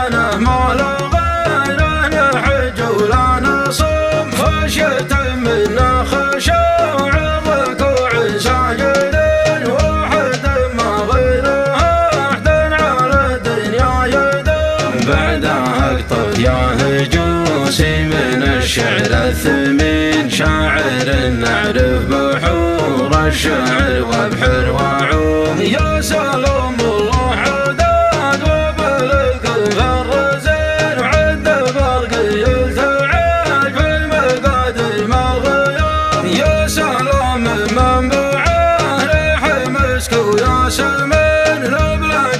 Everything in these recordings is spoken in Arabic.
شانه ما له غير نحج ولا نصوم خشية منا خشوع الركوع ساجد واحد ما غيره احد على الدنيا يدوم بعدها اقطف يا هجوسي من الشعر الثمين شاعر نعرف بحور الشعر وابحر وعوم يا سلام الله عداد وبلغ في الرزين وعد برقي التعاج في المقادير ما غيوم يا سلام من بعاه ريح مسك ويا سمين الابلاج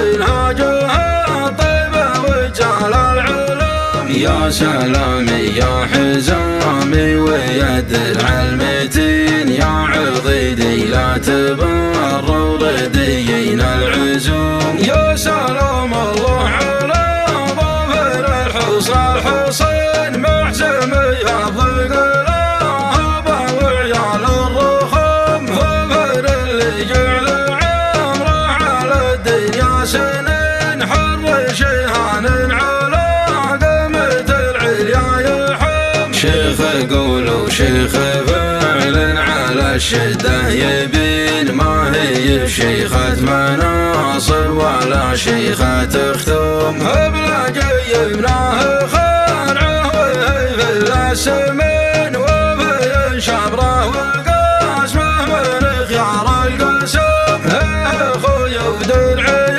منهاجها طيبه وجال العلوم يا سلامي يا حزامي ويد العلمتين يا عضيدي لا تبر رديين العزوم يا سلام الله على ظافر الحصين محزم يضيق الهبة وعيال الرخام ظافر اللي جعل عمره على الدنيا سنين حر شيهان على قمة العليا يحم شيخ قول وشيخ فعل على الشدة يبين ما هي بشيخة مناصب ولا شيخة ختوم هبلا جيبناه خارعه وهي في السمين وفي شبره وقاسمه من خيار القسم اخويا ودرعي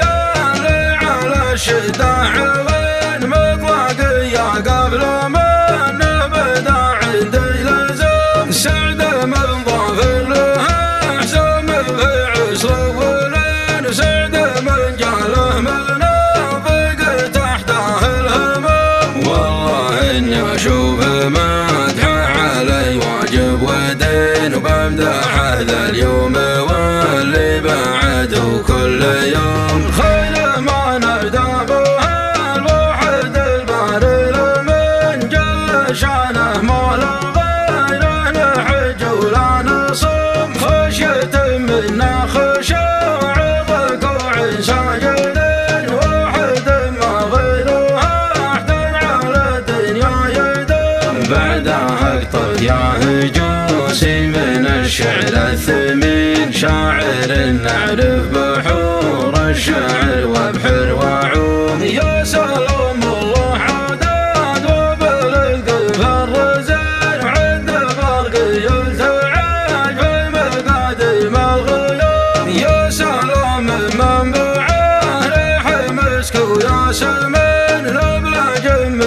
على الشدة عوين مطلقية قبل من نبدا عندي لزوم سعد من ظافر له احسن في عسر ولين سعد من جاله منافق تحته الهموم والله اني اشوف مدحه علي واجب ودين وبمدحه ذا اليوم واللي بعده كل يوم خير ما نبدا بها الوحد الباري لمن جل شانه ما له غير نحج ولا نصوم خشية منا خشوع الركوع ساجد واحد ما غيره احد على الدنيا يدوم بعدها اقطف يا هجوسي من الشعر الثمين شاعر نعرف بحور الشعر وابحر وعوم يا سلام الله عداد وبلغ في الرزين وعد برقي التعاج في المقادير ما الغيوم يا سلام من بعاه ريح مسك ويا سمين الابلاج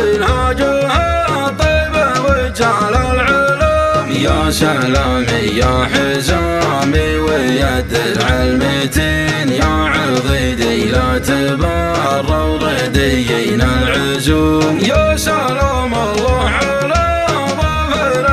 منهاجها طيبه وجال العلوم يا سلامي يا حزامي ويد العلمتين يا عضيدي لا تبر رديين العزوم يا سلام الله على ظافر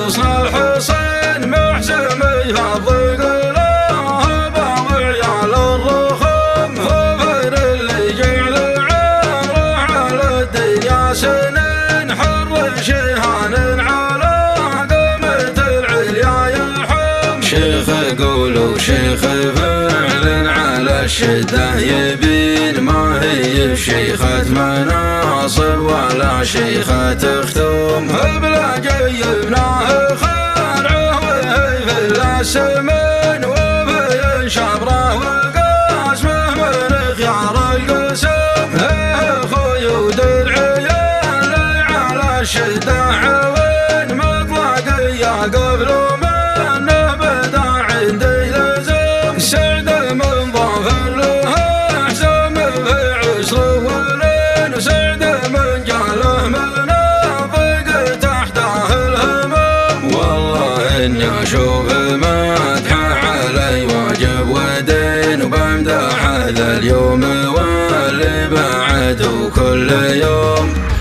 الحصين محزم يضيق الهبة وعيال الرخام ظافر اللي جعل عمره على الدنيا سنين حر شيهان على قمة العليا يحم شيخ قول وشيخ فعل على الشدة يبين ما هي بشيخة مناصب ولا شيخة ختوم هبلا جيبناه خارعه وهي في السمين وفي شبره وقاسمه من خيار القسم اخويا ودرعي على الشدة عوين مطلقية قبل من نبدا عندي لزوم سعد من ظافر له احسن في عسر ولين سعد من جاله منافق تحته الهموم والله اني اشوف مدحه علي واجب ودين وبمدحه ذا اليوم واللي بعده كل يوم